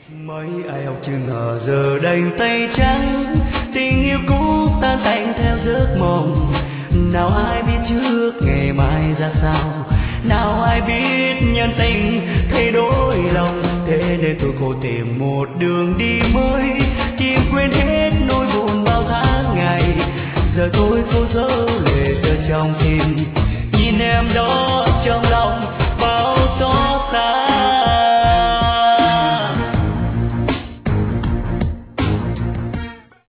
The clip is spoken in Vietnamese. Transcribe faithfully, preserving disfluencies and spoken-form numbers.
Mấy ai học chưa ngờ giờ đành tay trắng, tình yêu cũ tan tành theo giấc mộng. Nào ai biết trước ngày mai ra sao, nào ai biết nhân tình thay đổi lòng. Thế nên tôi cố tìm một đường đi mới.